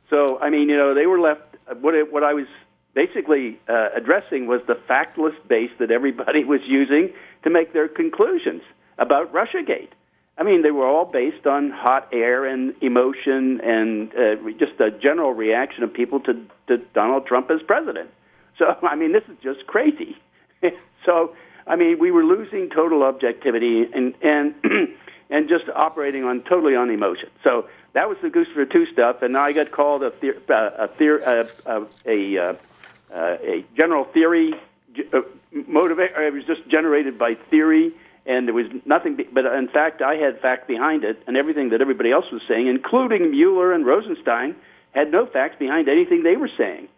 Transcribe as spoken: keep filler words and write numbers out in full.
So, I mean, you know, they were left, what, it, what I was basically uh, addressing was the factless base that everybody was using to make their conclusions about Russiagate. I mean, they were all based on hot air and emotion and uh, just a general reaction of people to, to Donald Trump as president. So, I mean, this is just crazy. So, I mean, we were losing total objectivity and and and just operating on totally on emotion. So that was the Goose for Two stuff, and now I got called a theor- uh, a, theor- uh, uh, a, uh, uh, a general theory uh, motivator. It was just generated by theory, and there was nothing. Be- but in fact, I had fact behind it, and everything that everybody else was saying, including Mueller and Rosenstein, had no facts behind anything they were saying.